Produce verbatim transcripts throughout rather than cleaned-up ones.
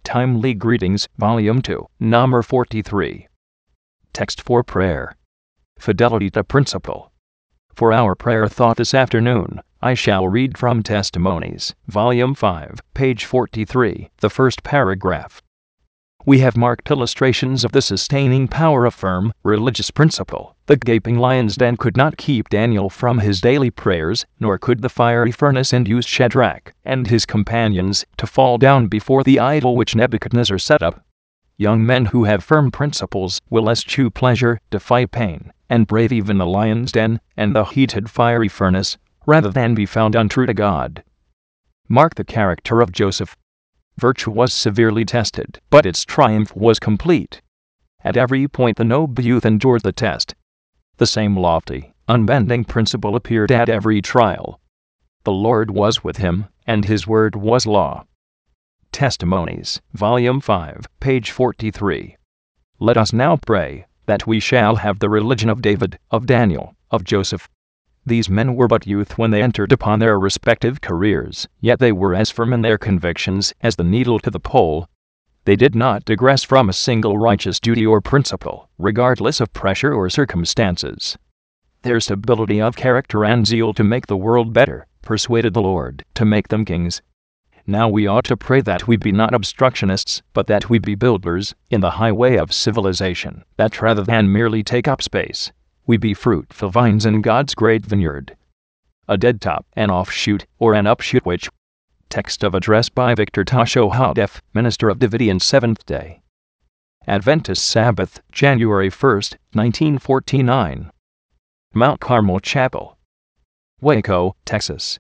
Timely Greetings, Volume two, Number forty-three. Text for Prayer. Fidelity to Principle. For our prayer thought this afternoon, I shall read from Testimonies, Volume five, page forty-three, the first paragraph. We have marked illustrations of the sustaining power of firm, religious principle. The gaping lion's den could not keep Daniel from his daily prayers, nor could the fiery furnace induce Shadrach and his companions to fall down before the idol which Nebuchadnezzar set up. Young men who have firm principles will eschew pleasure, defy pain, and brave even the lion's den and the heated fiery furnace, rather than be found untrue to God. Mark the character of Joseph. Virtue was severely tested, but its triumph was complete. At every point the noble youth endured the test. The same lofty, unbending principle appeared at every trial. The Lord was with him, and his word was law. Testimonies, Volume five, page forty-three. Let us now pray that we shall have the religion of David, of Daniel, of Joseph. These men were but youth when they entered upon their respective careers, yet they were as firm in their convictions as the needle to the pole. They did not digress from a single righteous duty or principle, regardless of pressure or circumstances. Their stability of character and zeal to make the world better persuaded the Lord to make them kings. Now we ought to pray that we be not obstructionists, but that we be builders in the highway of civilization, that rather than merely take up space, we be fruitful vines in God's great vineyard. A dead top, an offshoot, or an upshoot which. Text of address by Victor Tasho Hadef, minister of Davidian Seventh-day Adventist Sabbath, January first, nineteen forty-nine. Mount Carmel Chapel, Waco, Texas.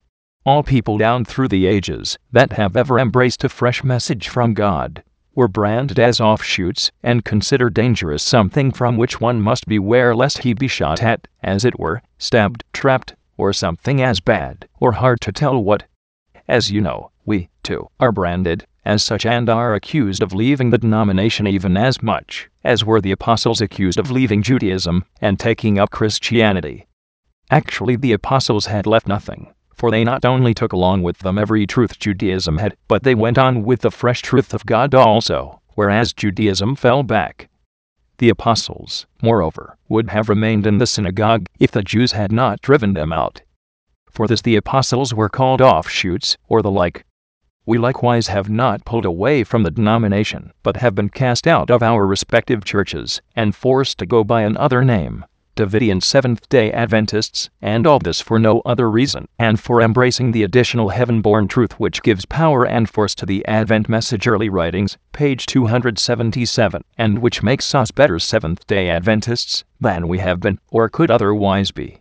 All people down through the ages that have ever embraced a fresh message from God were branded as offshoots and considered dangerous, something from which one must beware lest he be shot at, as it were, stabbed, trapped, or something as bad, or hard to tell what. As you know, we, too, are branded as such and are accused of leaving the denomination even as much as were the apostles accused of leaving Judaism and taking up Christianity. Actually, the apostles had left nothing, for they not only took along with them every truth Judaism had, but they went on with the fresh truth of God also, whereas Judaism fell back. The apostles, moreover, would have remained in the synagogue if the Jews had not driven them out. For this the apostles were called offshoots, or the like. We likewise have not pulled away from the denomination, but have been cast out of our respective churches, and forced to go by another name, Davidian Seventh-day Adventists, and all this for no other reason, and for embracing the additional heaven-born truth which gives power and force to the Advent message. Early Writings, page two hundred seventy-seven, and which makes us better Seventh-day Adventists than we have been, or could otherwise be.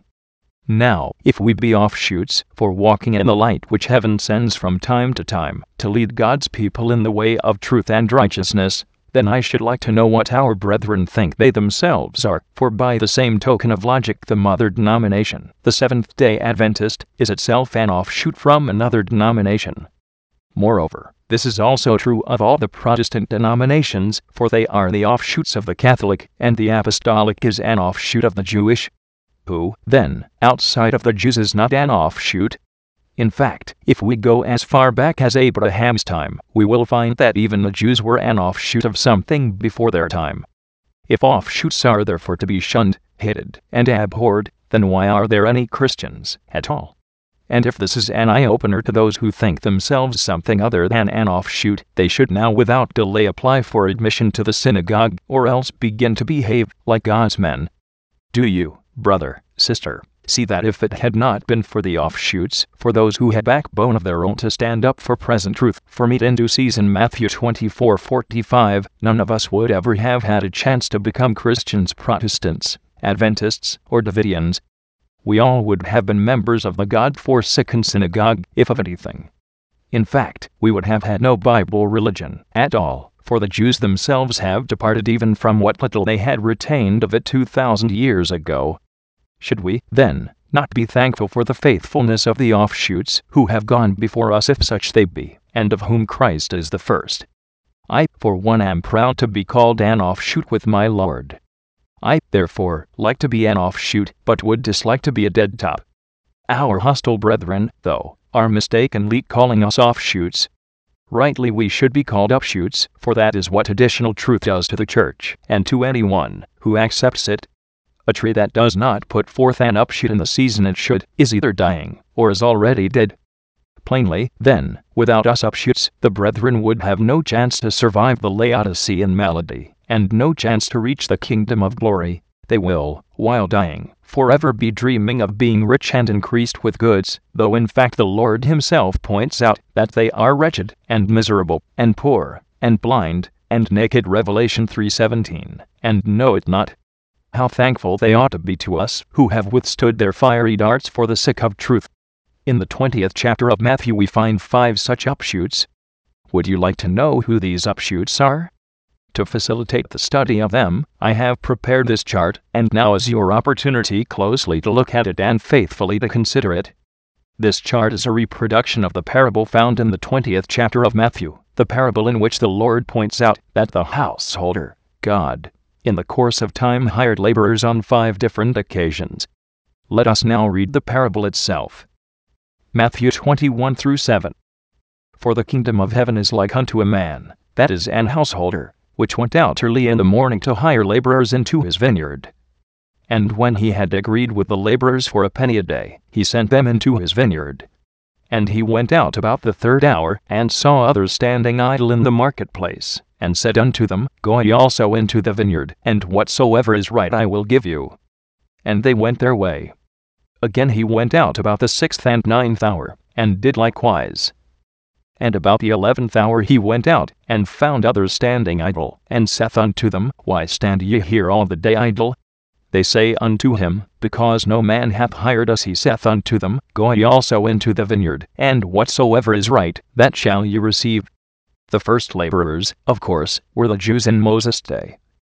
Now, if we be offshoots, for walking in the light which heaven sends from time to time, to lead God's people in the way of truth and righteousness, then I should like to know what our brethren think they themselves are, for by the same token of logic the mother denomination, the Seventh-day Adventist, is itself an offshoot from another denomination. Moreover, this is also true of all the Protestant denominations, for they are the offshoots of the Catholic, and the Apostolic is an offshoot of the Jewish. Who, then, outside of the Jews is not an offshoot? In fact, if we go as far back as Abraham's time, we will find that even the Jews were an offshoot of something before their time. If offshoots are therefore to be shunned, hated, and abhorred, then why are there any Christians at all? And if this is an eye-opener to those who think themselves something other than an offshoot, they should now without delay apply for admission to the synagogue, or else begin to behave like God's men. Do you, brother, sister, see that if it had not been for the offshoots, for those who had backbone of their own to stand up for present truth, for meat in due season, Matthew twenty-four forty-five, none of us would ever have had a chance to become Christians, Protestants, Adventists, or Davidians. We all would have been members of the God-forsaken synagogue, if of anything. In fact, we would have had no Bible religion at all, for the Jews themselves have departed even from what little they had retained of it two thousand years ago. Should we, then, not be thankful for the faithfulness of the offshoots who have gone before us, if such they be, and of whom Christ is the first? I, for one, am proud to be called an offshoot with my Lord. I, therefore, like to be an offshoot, but would dislike to be a dead top. Our hostile brethren, though, are mistakenly calling us offshoots. Rightly we should be called upshoots, for that is what additional truth does to the church, and to anyone who accepts it. A tree that does not put forth an upshoot in the season it should, is either dying, or is already dead. Plainly, then, without us upshoots, the brethren would have no chance to survive the Laodicean malady, and no chance to reach the kingdom of glory. They will, while dying, forever be dreaming of being rich and increased with goods, though in fact the Lord himself points out that they are wretched, and miserable, and poor, and blind, and naked. Revelation three seventeen, and know it not. How thankful they ought to be to us, who have withstood their fiery darts for the sake of truth. In the twentieth chapter of Matthew we find five such upshoots. Would you like to know who these upshoots are? To facilitate the study of them, I have prepared this chart, and now is your opportunity closely to look at it and faithfully to consider it. This chart is a reproduction of the parable found in the twentieth chapter of Matthew, the parable in which the Lord points out that the householder, God, in the course of time hired laborers on five different occasions. Let us now read the parable itself. Matthew twenty-one through seven. For the kingdom of heaven is like unto a man, that is an householder, which went out early in the morning to hire laborers into his vineyard. And when he had agreed with the laborers for a penny a day, he sent them into his vineyard. And he went out about the third hour, and saw others standing idle in the marketplace, and said unto them, Go ye also into the vineyard, and whatsoever is right I will give you. And they went their way. Again he went out about the sixth and ninth hour, and did likewise. And about the eleventh hour he went out, and found others standing idle, and saith unto them, Why stand ye here all the day idle? They say unto him, Because no man hath hired us. He saith unto them, Go ye also into the vineyard, and whatsoever is right, that shall ye receive. The first laborers, of course, were the Jews in Moses' day.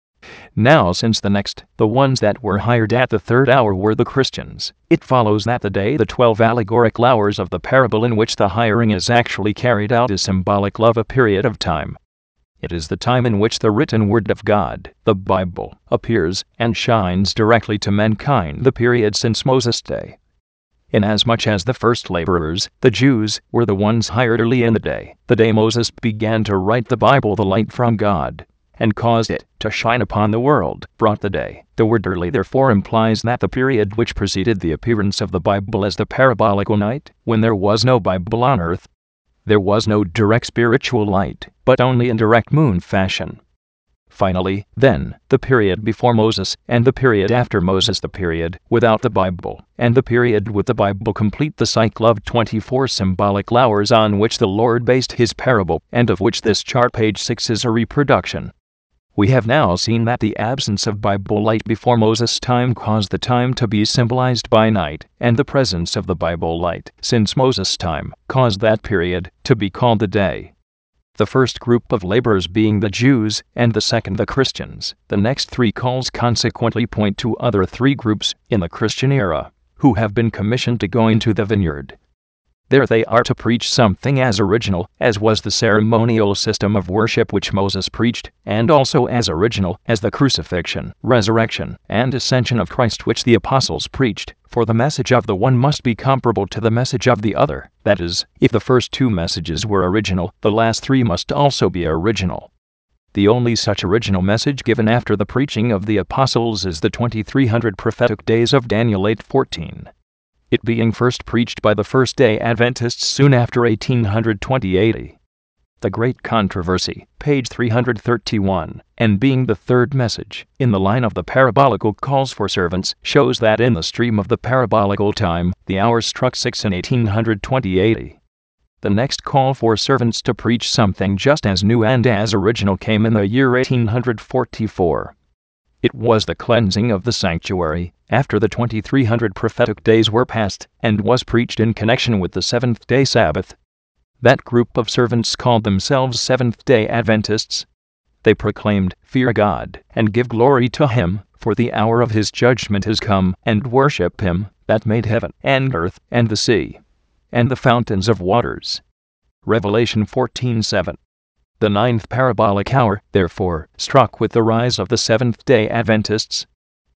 Now since the next, the ones that were hired at the third hour were the Christians, it follows that the day the twelve allegorical hours of the parable in which the hiring is actually carried out is symbolic of a period of time. It is the time in which the written word of God, the Bible, appears and shines directly to mankind, the period since Moses' day. Inasmuch as the first laborers, the Jews, were the ones hired early in the day, the day Moses began to write the Bible, the light from God, and caused it to shine upon the world, brought the day. The word early therefore implies that the period which preceded the appearance of the Bible as the parabolical night, when there was no Bible on earth. There was no direct spiritual light, but only in direct moon fashion. Finally, then, the period before Moses, and the period after Moses, the period without the Bible, and the period with the Bible complete the cycle of twenty-four symbolic hours on which the Lord based his parable, and of which this chart page six is a reproduction. We have now seen that the absence of Bible light before Moses' time caused the time to be symbolized by night, and the presence of the Bible light since Moses' time caused that period to be called the day. The first group of laborers being the Jews, and the second the Christians. The next three calls consequently point to other three groups in the Christian era, who have been commissioned to go into the vineyard. There they are to preach something as original as was the ceremonial system of worship which Moses preached, and also as original as the crucifixion, resurrection, and ascension of Christ which the apostles preached, for the message of the one must be comparable to the message of the other. That is, if the first two messages were original, the last three must also be original. The only such original message given after the preaching of the apostles is the twenty-three hundred prophetic days of Daniel eight fourteen. It being first preached by the First-day Adventists soon after eighteen twenty A D. The Great Controversy, page three hundred thirty-one, and being the third message in the line of the parabolical calls for servants, shows that in the stream of the parabolical time, the hour struck six in eighteen twenty A D. The next call for servants to preach something just as new and as original came in the year eighteen forty-four. It was the cleansing of the sanctuary, after the twenty-three hundred prophetic days were past, and was preached in connection with the seventh-day Sabbath. That group of servants called themselves Seventh-day Adventists. They proclaimed, Fear God, and give glory to Him, for the hour of His judgment is come, and worship Him, that made heaven, and earth, and the sea, and the fountains of waters. Revelation fourteen seven. The ninth parabolic hour, therefore, struck with the rise of the Seventh-day Adventists.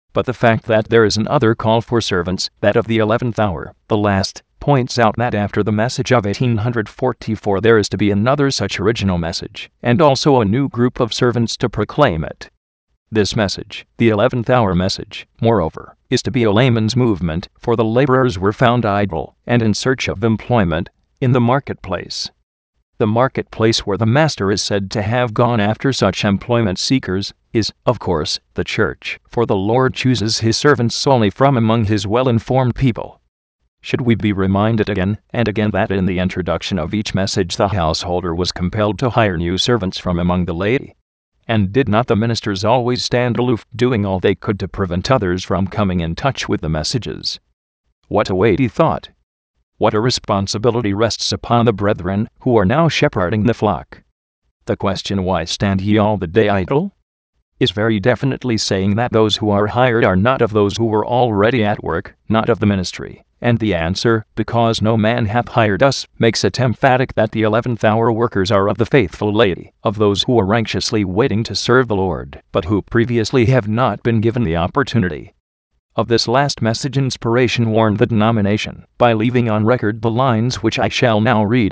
But the fact that there is another call for servants, that of the eleventh hour, the last, points out that after the message of eighteen forty-four there is to be another such original message, and also a new group of servants to proclaim it. This message, the eleventh hour message, moreover, is to be a layman's movement, for the laborers were found idle, and in search of employment, in the marketplace. The marketplace where the Master is said to have gone after such employment seekers is, of course, the church, for the Lord chooses his servants solely from among his well-informed people. Should we be reminded again and again that in the introduction of each message the householder was compelled to hire new servants from among the laity? And did not the ministers always stand aloof, doing all they could to prevent others from coming in touch with the messages? What a weighty thought! What a responsibility rests upon the brethren who are now shepherding the flock! The question, "Why stand ye all the day idle?" is very definitely saying that those who are hired are not of those who were already at work, not of the ministry. And the answer, "Because no man hath hired us," makes it emphatic that the eleventh hour workers are of the faithful laity, of those who are anxiously waiting to serve the Lord, but who previously have not been given the opportunity. Of this last message inspiration warned the denomination, by leaving on record the lines which I shall now read.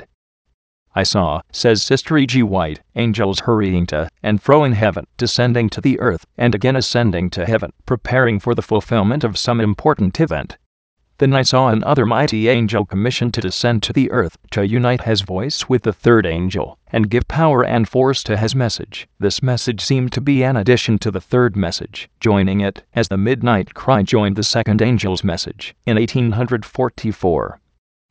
"I saw," says Sister E G White, "angels hurrying to and fro in heaven, descending to the earth, and again ascending to heaven, preparing for the fulfillment of some important event. Then I saw another mighty angel commissioned to descend to the earth, to unite his voice with the third angel, and give power and force to his message." This message seemed to be an addition to the third message, joining it, as the midnight cry joined the second angel's message, in eighteen forty-four.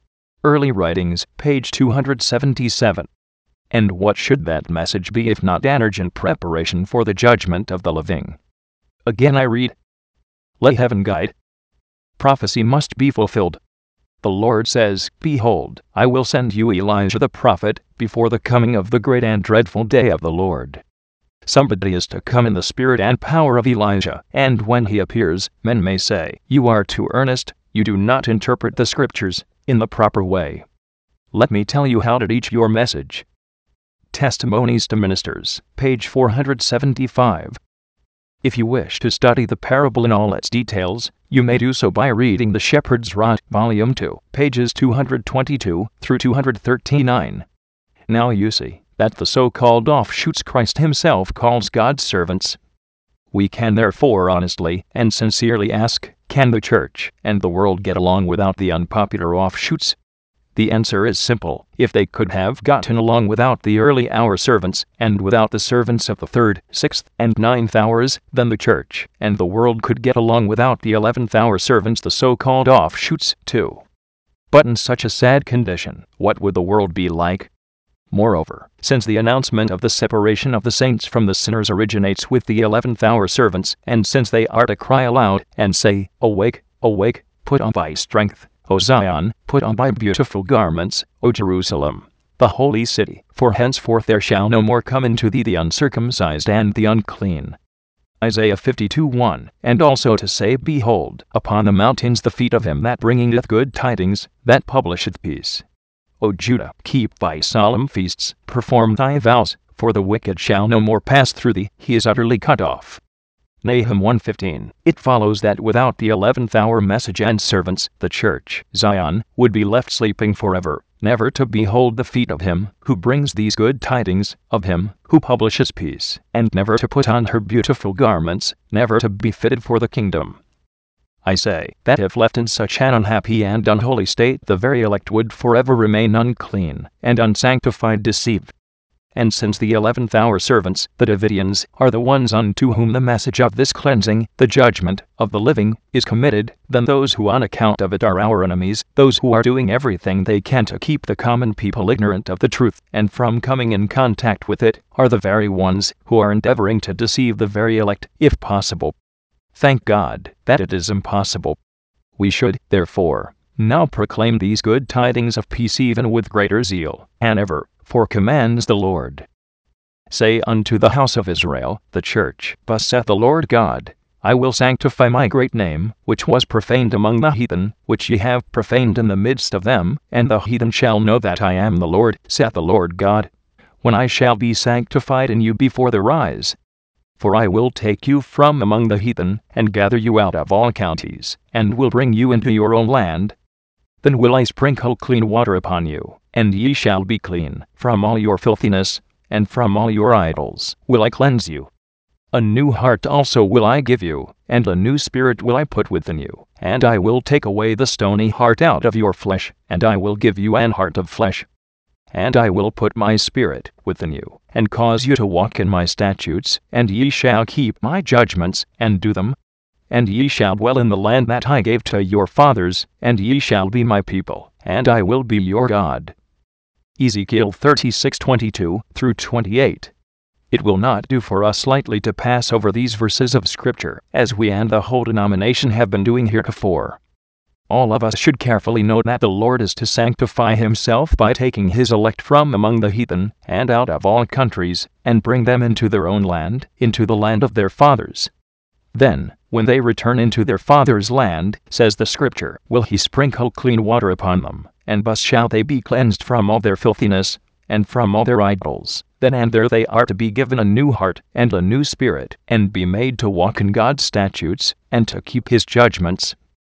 Early Writings, page two hundred seventy-seven. And what should that message be if not an urgent preparation for the judgment of the living? Again I read, "Let heaven guide." Prophecy must be fulfilled. The Lord says, "Behold, I will send you Elijah the prophet, before the coming of the great and dreadful day of the Lord." Somebody is to come in the spirit and power of Elijah, and when he appears, men may say, "You are too earnest, you do not interpret the scriptures in the proper way." Let me tell you how to teach your message. Testimonies to Ministers, page four hundred seventy-five. If you wish to study the parable in all its details, you may do so by reading The Shepherd's Rod, Volume two, pages two hundred twenty-two through two hundred thirty-nine. Now you see that the so-called offshoots Christ himself calls God's servants. We can therefore honestly and sincerely ask, can the church and the world get along without the unpopular offshoots? The answer is simple. If they could have gotten along without the early hour servants, and without the servants of the third, sixth, and ninth hours, then the church and the world could get along without the eleventh hour servants, the so-called offshoots, too. But in such a sad condition, what would the world be like? Moreover, since the announcement of the separation of the saints from the sinners originates with the eleventh hour servants, and since they are to cry aloud and say, "Awake, awake, put on thy strength, O Zion, put on thy beautiful garments, O Jerusalem, the holy city, for henceforth there shall no more come into thee the uncircumcised and the unclean." Isaiah fifty-two one, and also to say, "Behold, upon the mountains the feet of him that bringeth good tidings, that publisheth peace. O Judah, keep thy solemn feasts, perform thy vows, for the wicked shall no more pass through thee, he is utterly cut off." Nahum one fifteen. It follows that without the eleventh hour message and servants, the church, Zion, would be left sleeping forever, never to behold the feet of him who brings these good tidings, of him who publishes peace, and never to put on her beautiful garments, never to be fitted for the kingdom. I say that if left in such an unhappy and unholy state, the very elect would forever remain unclean and unsanctified, deceived. And since the eleventh hour servants, the Davidians, are the ones unto whom the message of this cleansing, the judgment of the living, is committed, then those who on account of it are our enemies, those who are doing everything they can to keep the common people ignorant of the truth and from coming in contact with it, are the very ones who are endeavoring to deceive the very elect, if possible. Thank God that it is impossible. We should, therefore, now proclaim these good tidings of peace even with greater zeal than ever, for commands the Lord. Say unto the house of Israel, the church, Thus saith the Lord God, I will sanctify my great name, which was profaned among the heathen, which ye have profaned in the midst of them, and the heathen shall know that I am the Lord, saith the Lord God, when I shall be sanctified in you before the rise For I will take you from among the heathen, and gather you out of all counties, and will bring you into your own land. Then will I sprinkle clean water upon you, and ye shall be clean. From all your filthiness, and from all your idols, will I cleanse you. A new heart also will I give you, and a new spirit will I put within you. And I will take away the stony heart out of your flesh, and I will give you an heart of flesh. And I will put my spirit within you, and cause you to walk in my statutes, and ye shall keep my judgments, and do them. And ye shall dwell in the land that I gave to your fathers, and ye shall be my people, and I will be your God. Ezekiel thirty-six twenty-two through twenty-eight. It will not do for us lightly to pass over these verses of Scripture, as we and the whole denomination have been doing heretofore. All of us should carefully note that the Lord is to sanctify himself by taking his elect from among the heathen, and out of all countries, and bring them into their own land, into the land of their fathers. Then, when they return into their father's land, says the Scripture, will he sprinkle clean water upon them, and thus shall they be cleansed from all their filthiness, and from all their idols. Then and there they are to be given a new heart, and a new spirit, and be made to walk in God's statutes, and to keep his judgments.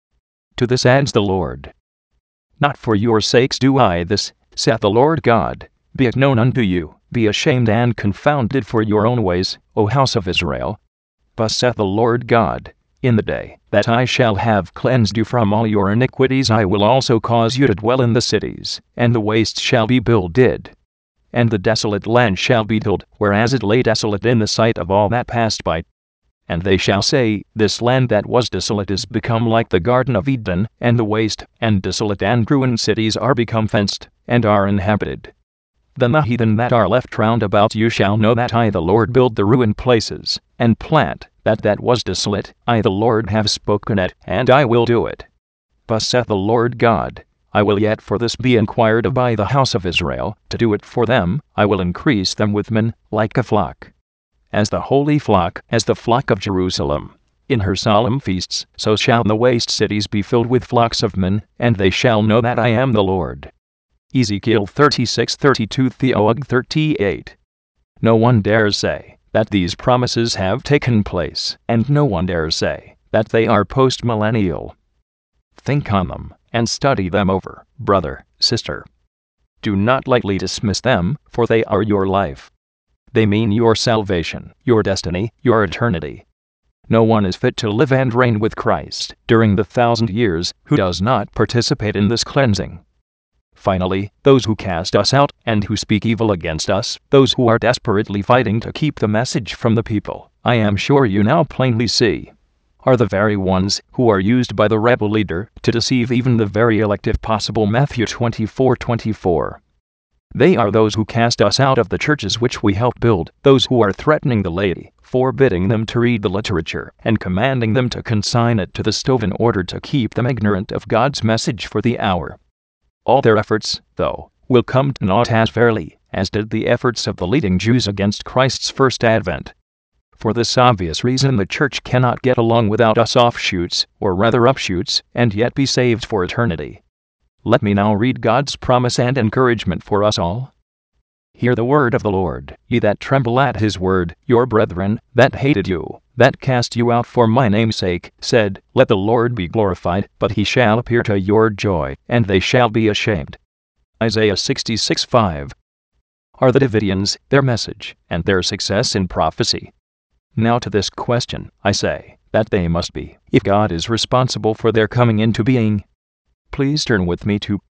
To this adds the Lord, Not for your sakes do I this, saith the Lord God. Be it known unto you, be ashamed and confounded for your own ways, O house of Israel. Thus saith the Lord God, In the day that I shall have cleansed you from all your iniquities, I will also cause you to dwell in the cities, and the waste shall be builded, and the desolate land shall be tilled, whereas it lay desolate in the sight of all that passed by. And they shall say, This land that was desolate is become like the Garden of Eden, and the waste, and desolate and ruined cities are become fenced, and are inhabited. Then the heathen that are left round about you shall know that I the Lord build the ruined places, and plant that that was desolate. I the Lord have spoken it, and I will do it. Thus saith the Lord God, I will yet for this be inquired of by the house of Israel, to do it for them. I will increase them with men, like a flock. As the holy flock, as the flock of Jerusalem. In her solemn feasts, so shall the waste cities be filled with flocks of men, and they shall know that I am the Lord. Ezekiel thirty-six thirty-two Theog thirty-eight. No one dares say that these promises have taken place, and no one dares say that they are post-millennial. Think on them, and study them over, brother, sister. Do not lightly dismiss them, for they are your life. They mean your salvation, your destiny, your eternity. No one is fit to live and reign with Christ during the thousand years who does not participate in this cleansing. Finally, those who cast us out and who speak evil against us, those who are desperately fighting to keep the message from the people, I am sure you now plainly see, are the very ones who are used by the rebel leader to deceive even the very elect if possible. Matthew twenty-four twenty-four. They are those who cast us out of the churches which we help build, those who are threatening the laity, forbidding them to read the literature, and commanding them to consign it to the stove in order to keep them ignorant of God's message for the hour. All their efforts, though, will come to naught as verily as did the efforts of the leading Jews against Christ's first advent. For this obvious reason the church cannot get along without us offshoots, or rather upshoots, and yet be saved for eternity. Let me now read God's promise and encouragement for us all. Hear the word of the Lord, ye that tremble at his word, your brethren, that hated you, that cast you out for my name's sake, said, Let the Lord be glorified, but he shall appear to your joy, and they shall be ashamed. Isaiah sixty-six five. Are the Davidians their message, and their success in prophecy? Now to this question, I say, that they must be, if God is responsible for their coming into being. Please turn with me to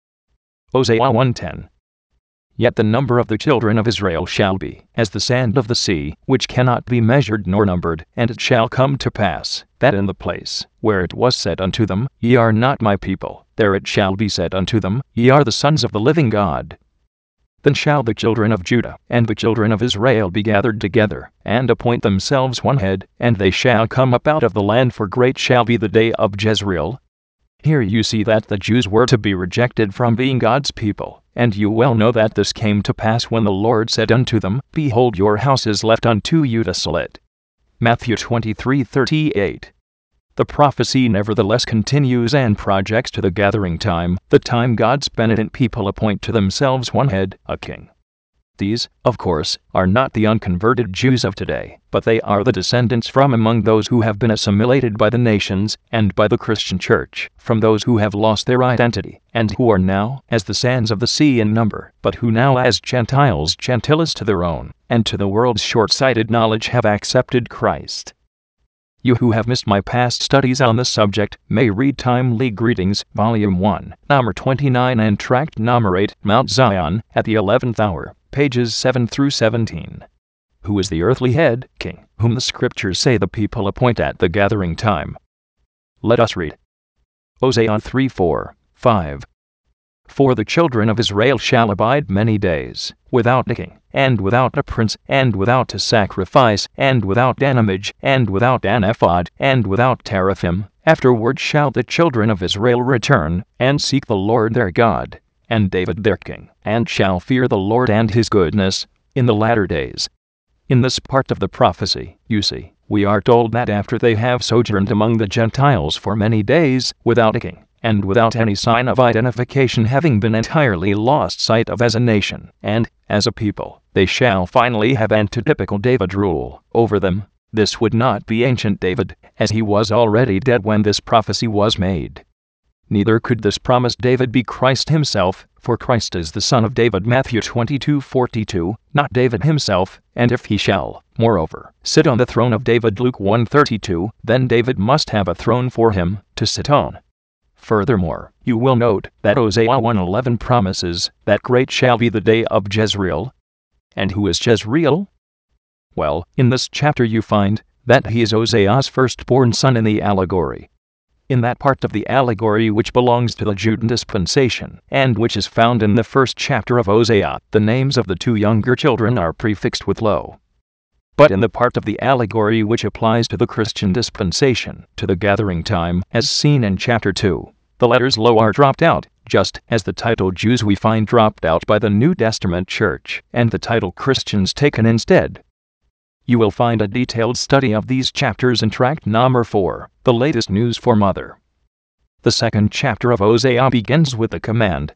Hosea one ten. Yet the number of the children of Israel shall be as the sand of the sea, which cannot be measured nor numbered. And it shall come to pass, that in the place where it was said unto them, Ye are not my people, there it shall be said unto them, Ye are the sons of the living God. Then shall the children of Judah and the children of Israel be gathered together, and appoint themselves one head, and they shall come up out of the land, for great shall be the day of Jezreel. Here you see that the Jews were to be rejected from being God's people, and you well know that this came to pass when the Lord said unto them, Behold, your house is left unto you desolate. Matthew twenty-three thirty-eight. The prophecy nevertheless continues and projects to the gathering time, the time God's penitent people appoint to themselves one head, a king. These, of course, are not the unconverted Jews of today, but they are the descendants from among those who have been assimilated by the nations and by the Christian church, from those who have lost their identity, and who are now as the sands of the sea in number, but who now as Gentiles Gentiles to their own, and to the world's short-sighted knowledge have accepted Christ. You who have missed my past studies on the subject may read Timely Greetings, Volume one, Number twenty-nine and Tract Number eight, Mount Zion, at the eleventh hour, pages seven through seventeen. Who is the earthly head, king, whom the Scriptures say the people appoint at the gathering time? Let us read. Hosea three four, five. For the children of Israel shall abide many days, without a king, and without a prince, and without a sacrifice, and without an image, and without an ephod, and without teraphim. Afterward shall the children of Israel return, and seek the Lord their God, and David their king, and shall fear the Lord and his goodness, in the latter days. In this part of the prophecy, you see, we are told that after they have sojourned among the Gentiles for many days, without a king, and without any sign of identification, having been entirely lost sight of as a nation, and, as a people, they shall finally have antitypical David rule over them. This would not be ancient David, as he was already dead when this prophecy was made. Neither could this promised David be Christ himself, for Christ is the son of David, Matthew twenty-two forty-two, not David himself, and if he shall, moreover, sit on the throne of David, Luke one thirty-two, then David must have a throne for him to sit on. Furthermore, you will note that Hosea one eleven promises that great shall be the day of Jezreel. And who is Jezreel? Well, in this chapter you find that he is Hosea's firstborn son in the allegory. In that part of the allegory which belongs to the Judean dispensation, and which is found in the first chapter of Hosea, the names of the two younger children are prefixed with lo. But in the part of the allegory which applies to the Christian dispensation, to the gathering time, as seen in chapter two, the letters lo are dropped out, just as the title Jews we find dropped out by the New Testament Church, and the title Christians taken instead. You will find a detailed study of these chapters in Tract Number four, The Latest News for Mother. The second chapter of Hosea begins with the command.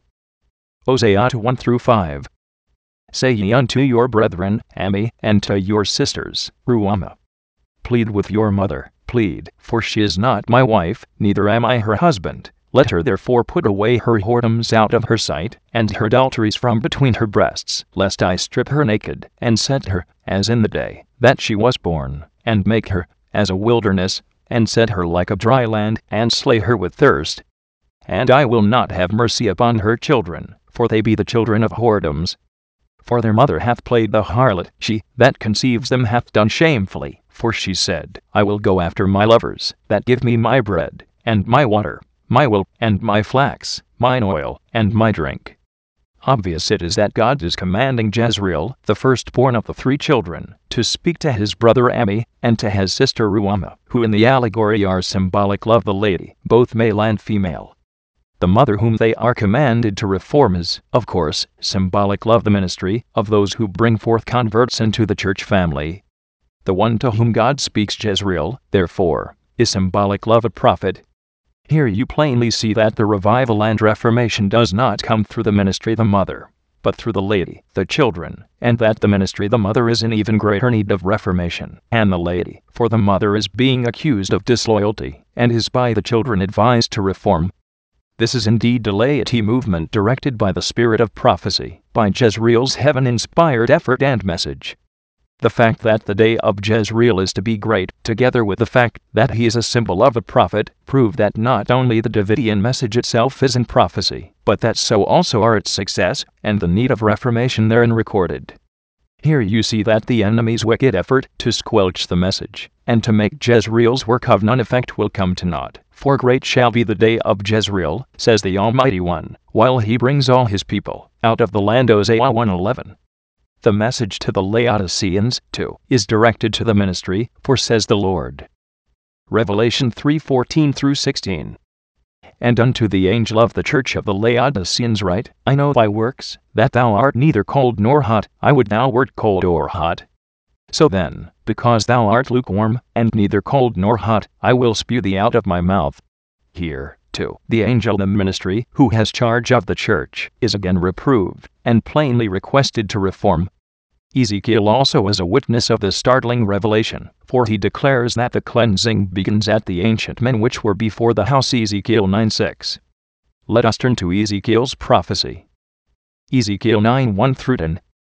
Hosea two one through five. Say ye unto your brethren, Ami, and to your sisters, Ruhamah. Plead with your mother, plead, for she is not my wife, neither am I her husband. Let her therefore put away her whoredoms out of her sight, and her adulteries from between her breasts, lest I strip her naked, and set her, as in the day that she was born, and make her, as a wilderness, and set her like a dry land, and slay her with thirst. And I will not have mercy upon her children, for they be the children of whoredoms. For their mother hath played the harlot, she that conceives them hath done shamefully, for she said, I will go after my lovers, that give me my bread, and my water, my wool, and my flax, mine oil, and my drink. Obvious it is that God is commanding Jezreel, the firstborn of the three children, to speak to his brother Ami, and to his sister Ruhamah, who in the allegory are symbolic of the lady, both male and female. The mother whom they are commanded to reform is, of course, symbolic of the ministry of those who bring forth converts into the church family. The one to whom God speaks, Jezreel, therefore, is symbolic of a prophet. Here you plainly see that the revival and reformation does not come through the ministry of the mother, but through the lady, the children, and that the ministry of the mother is in even greater need of reformation, and the lady, for the mother is being accused of disloyalty, and is by the children advised to reform. This is indeed the laity movement directed by the spirit of prophecy, by Jezreel's heaven-inspired effort and message. The fact that the day of Jezreel is to be great, together with the fact that he is a symbol of a prophet, prove that not only the Davidian message itself is in prophecy, but that so also are its success, and the need of reformation therein recorded. Here you see that the enemy's wicked effort to squelch the message, and to make Jezreel's work of none effect will come to naught. For great shall be the day of Jezreel, says the Almighty One, while he brings all his people out of the land. Hosea one eleven. The message to the Laodiceans, too, is directed to the ministry, for says the Lord. Revelation three fourteen through sixteen. And unto the angel of the church of the Laodiceans write, I know thy works, that thou art neither cold nor hot. I would thou wert cold or hot. So then, because thou art lukewarm, and neither cold nor hot, I will spew thee out of my mouth. Here, too, the angel of the ministry, who has charge of the church, is again reproved, and plainly requested to reform. Ezekiel also is a witness of this startling revelation, for he declares that the cleansing begins at the ancient men which were before the house. Ezekiel nine six. Let us turn to Ezekiel's prophecy. Ezekiel nine one through ten.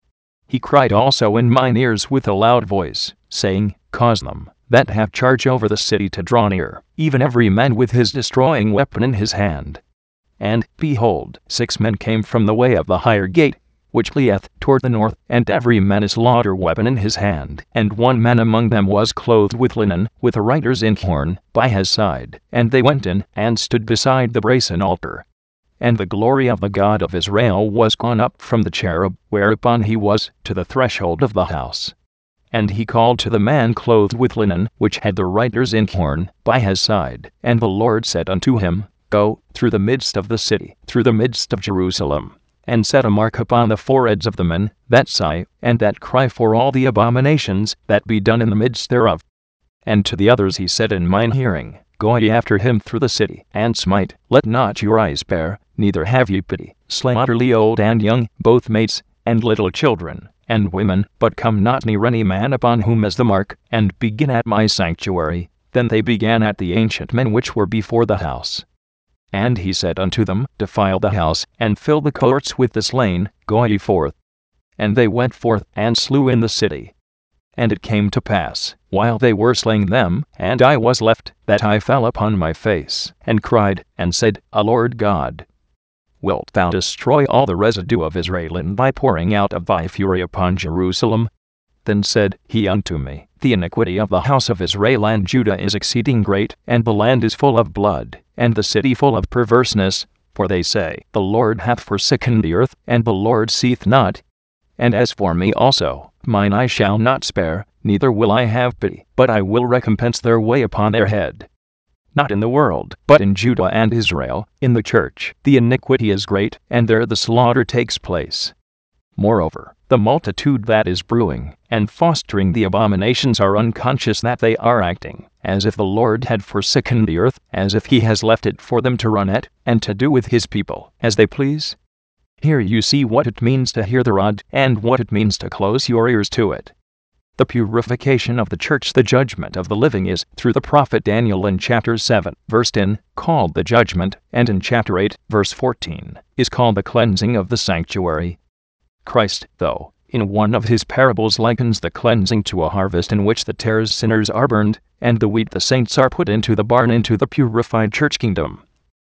He cried also in mine ears with a loud voice, saying, Cause them that have charge over the city to draw near, even every man with his destroying weapon in his hand. And, behold, six men came from the way of the higher gate, which lieth toward the north, and every man a slaughter weapon in his hand. And one man among them was clothed with linen, with a writer's inkhorn by his side. And they went in, and stood beside the brazen altar. And the glory of the God of Israel was gone up from the cherub, whereupon he was, to the threshold of the house. And he called to the man clothed with linen, which had the writer's inkhorn by his side. And the Lord said unto him, Go through the midst of the city, through the midst of Jerusalem, and set a mark upon the foreheads of the men that sigh, and that cry for all the abominations that be done in the midst thereof. And to the others he said in mine hearing, Go ye after him through the city, and smite, let not your eyes spare, neither have ye pity, slay utterly old and young, both mates, and little children, and women, but come not near any man upon whom is the mark, and begin at my sanctuary. Then they began at the ancient men which were before the house. And he said unto them, Defile the house, and fill the courts with the slain, go ye forth. And they went forth, and slew in the city. And it came to pass, while they were slaying them, and I was left, that I fell upon my face, and cried, and said, A Lord God, wilt thou destroy all the residue of Israel in thy pouring out of thy fury upon Jerusalem? Then said he unto me, The iniquity of the house of Israel and Judah is exceeding great, and the land is full of blood, and the city full of perverseness. For they say, The Lord hath forsaken the earth, and the Lord seeth not. And as for me also, mine I shall not spare, neither will I have pity, but I will recompense their way upon their head. Not in the world, but in Judah and Israel, in the church, the iniquity is great, and there the slaughter takes place. Moreover, the multitude that is brewing and fostering the abominations are unconscious that they are acting, as if the Lord had forsaken the earth, as if he has left it for them to run at, and to do with his people as they please. Here you see what it means to hear the rod, and what it means to close your ears to it. The purification of the church, the judgment of the living, is, through the prophet Daniel in chapter seven, verse ten, called the judgment, and in chapter eight, verse fourteen, is called the cleansing of the sanctuary. Christ, though, in one of his parables likens the cleansing to a harvest in which the tares sinners are burned, and the wheat the saints are put into the barn into the purified church kingdom.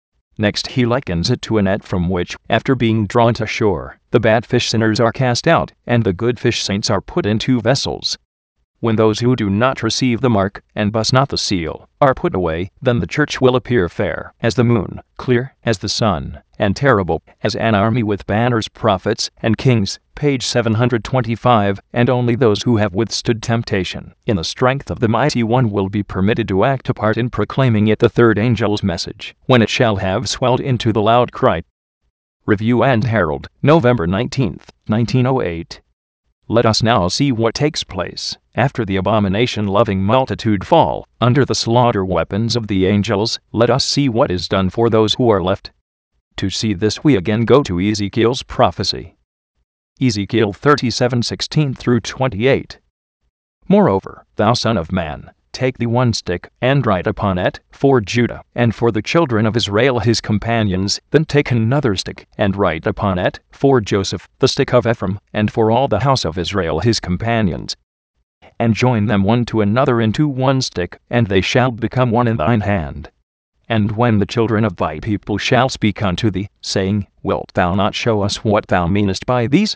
Next he likens it to a net from which, after being drawn to shore, the bad fish sinners are cast out, and the good fish saints are put into vessels. When those who do not receive the mark, and bust not the seal, are put away, then the church will appear fair as the moon, clear as the sun, and terrible as an army with banners, prophets, and kings. Page seven hundred twenty-five. And only those who have withstood temptation in the strength of the mighty one will be permitted to act a part in proclaiming it, the third angel's message, when it shall have swelled into the loud cry. Review and Herald, November nineteenth, nineteen oh eight. Let us now see what takes place after the abomination-loving multitude fall under the slaughter weapons of the angels. Let us see what is done for those who are left. To see this we again go to Ezekiel's prophecy. Ezekiel thirty-seven sixteen through twenty-eight. Moreover, thou son of man, take thee one stick, and write upon it, for Judah, and for the children of Israel his companions. Then take another stick, and write upon it, for Joseph, the stick of Ephraim, and for all the house of Israel his companions. And join them one to another into one stick, and they shall become one in thine hand. And when the children of thy people shall speak unto thee, saying, Wilt thou not show us what thou meanest by these?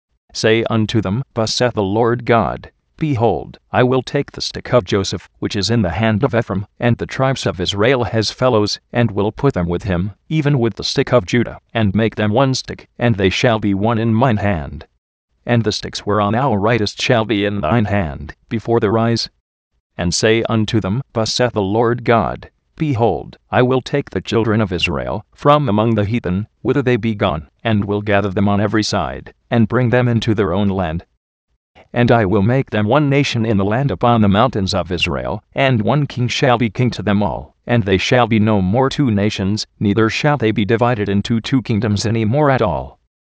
Say unto them, Thus saith the Lord God, Behold, I will take the stick of Joseph, which is in the hand of Ephraim, and the tribes of Israel as fellows, and will put them with him, even with the stick of Judah, and make them one stick, and they shall be one in mine hand. And the sticks whereon thou writest shall be in thine hand, before their eyes. And say unto them, Thus saith the Lord God, Behold, I will take the children of Israel from among the heathen, whither they be gone, and will gather them on every side, and bring them into their own land. And I will make them one nation in the land upon the mountains of Israel, and one king shall be king to them all, and they shall be no more two nations, neither shall they be divided into two kingdoms any more at all.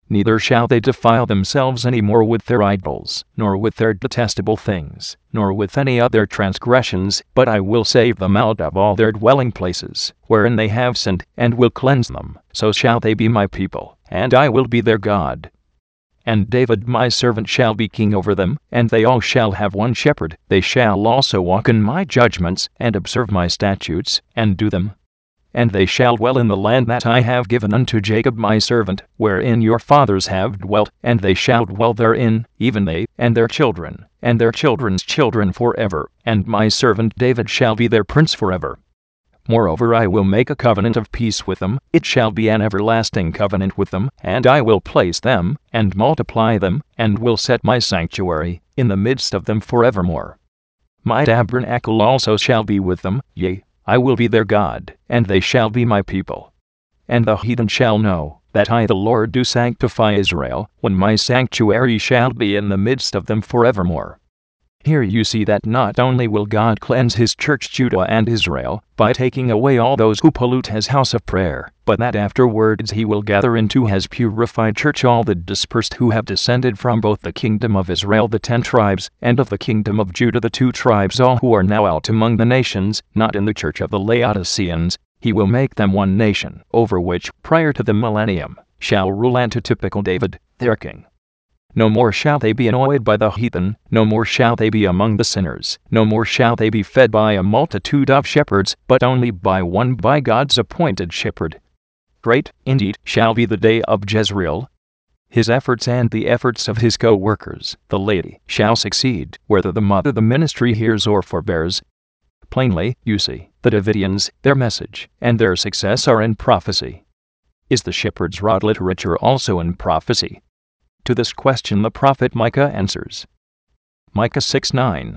neither shall they defile themselves any more with their idols, nor with their detestable things, nor with any other transgressions, but I will save them out of all their dwelling places, wherein they have sinned, and will cleanse them. So shall they be my people, and I will be their God. And David my servant shall be king over them, and they all shall have one shepherd. They shall also walk in my judgments, and observe my statutes, and do them. And they shall dwell in the land that I have given unto Jacob my servant, wherein your fathers have dwelt, and they shall dwell therein, even they, and their children, and their children's children forever, and my servant David shall be their prince forever. Moreover, I will make a covenant of peace with them, it shall be an everlasting covenant with them, and I will place them, and multiply them, and will set my sanctuary in the midst of them forevermore. My tabernacle also shall be with them, yea, I will be their God, and they shall be my people. And the heathen shall know that I the Lord do sanctify Israel, when my sanctuary shall be in the midst of them forevermore. Here you see that not only will God cleanse his church Judah and Israel, by taking away all those who pollute his house of prayer, but that afterwards he will gather into his purified church all the dispersed who have descended from both the kingdom of Israel the ten tribes, and of the kingdom of Judah the two tribes, all who are now out among the nations, not in the church of the Laodiceans. He will make them one nation, over which, prior to the millennium, shall rule antitypical David, their king. No more shall they be annoyed by the heathen, no more shall they be among the sinners, no more shall they be fed by a multitude of shepherds, but only by one, by God's appointed shepherd. Great, indeed, shall be the day of Jezreel. His efforts and the efforts of his co-workers, the lady, shall succeed, whether the mother the ministry hears or forbears. Plainly, you see, the Davidians, their message, and their success are in prophecy. Is the shepherd's rod literature also in prophecy? To this question the prophet Micah answers. Micah six nine.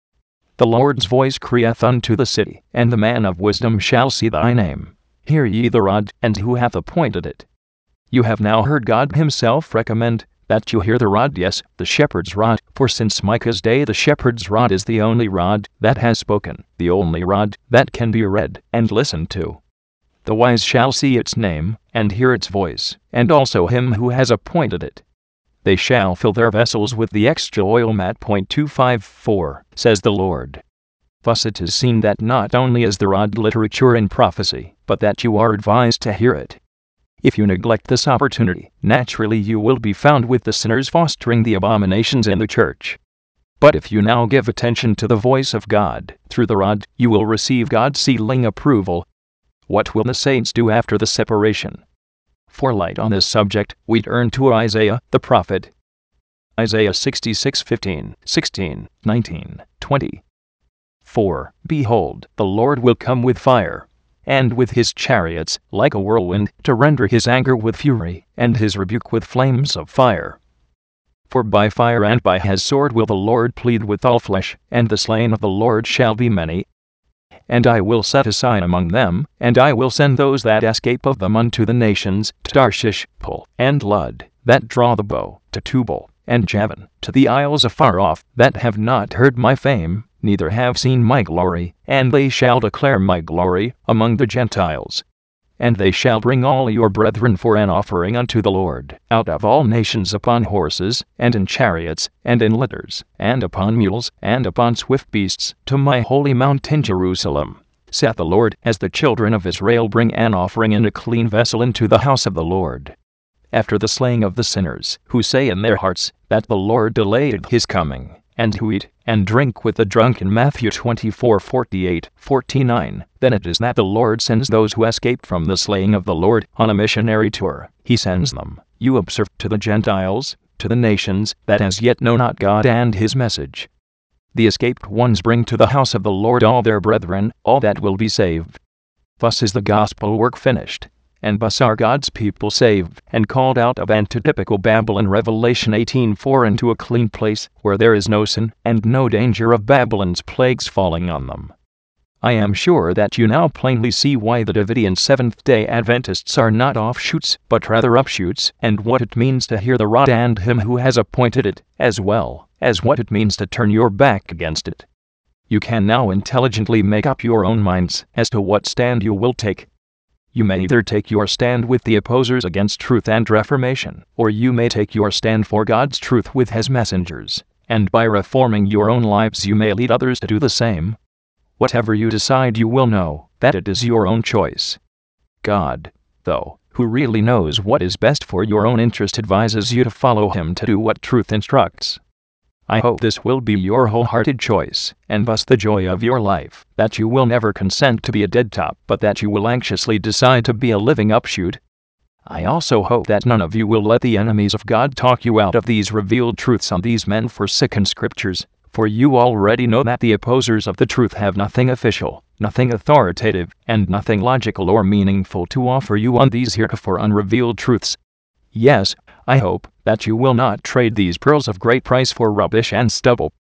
The Lord's voice crieth unto the city, and the man of wisdom shall see thy name. Hear ye the rod, and who hath appointed it? You have now heard God himself recommend that you hear the rod, yes, the shepherd's rod, for since Micah's day the shepherd's rod is the only rod that has spoken, the only rod that can be read and listened to. The wise shall see its name, and hear its voice, and also him who has appointed it. They shall fill their vessels with the extra oil. Matt two fifty-four, says the Lord. Thus it is seen that not only is the rod literature in prophecy, but that you are advised to hear it. If you neglect this opportunity, naturally you will be found with the sinners fostering the abominations in the church. But if you now give attention to the voice of God, through the rod, you will receive God's sealing approval. What will the saints do after the separation? For light on this subject, we turn to Isaiah, the prophet. Isaiah sixty-six fifteen, sixteen, nineteen, twenty. For, behold, the Lord will come with fire, and with his chariots, like a whirlwind, to render his anger with fury, and his rebuke with flames of fire. For by fire and by his sword will the Lord plead with all flesh, and the slain of the Lord shall be many. And I will set a sign among them, and I will send those that escape of them unto the nations, to Tarshish, Pul, and Lud, that draw the bow, to Tubal, and Javan, to the isles afar off, that have not heard my fame, neither have seen my glory, and they shall declare my glory among the Gentiles. And they shall bring all your brethren for an offering unto the Lord, out of all nations, upon horses, and in chariots, and in litters, and upon mules, and upon swift beasts, to my holy mountain Jerusalem, saith the Lord, as the children of Israel bring an offering in a clean vessel into the house of the Lord. After the slaying of the sinners, who say in their hearts, that the Lord delayed his coming, and who eat and drink with the drunken. Matthew twenty-four forty-eight, forty-nine. Then it is that the Lord sends those who escaped from the slaying of the Lord on a missionary tour. He sends them, you observe, to the Gentiles, to the nations that as yet know not God and his message. The escaped ones bring to the house of the Lord all their brethren, all that will be saved. Thus is the gospel work finished, and thus are God's people saved and called out of antitypical Babylon. Revelation eighteen four, into a clean place, where there is no sin, and no danger of Babylon's plagues falling on them. I am sure that you now plainly see why the Davidian Seventh-day Adventists are not offshoots, but rather upshoots, and what it means to hear the rod and him who has appointed it, as well as what it means to turn your back against it. You can now intelligently make up your own minds as to what stand you will take. You may either take your stand with the opposers against truth and reformation, or you may take your stand for God's truth with His messengers, and by reforming your own lives you may lead others to do the same. Whatever you decide, you will know that it is your own choice. God, though, who really knows what is best for your own interest, advises you to follow Him to do what truth instructs. I hope this will be your wholehearted choice, and thus the joy of your life, that you will never consent to be a dead top, but that you will anxiously decide to be a living upshoot. I also hope that none of you will let the enemies of God talk you out of these revealed truths on these men-forsaken scriptures, for you already know that the opposers of the truth have nothing official, nothing authoritative, and nothing logical or meaningful to offer you on these heretofore unrevealed truths. Yes, I hope that you will not trade these pearls of great price for rubbish and stubble,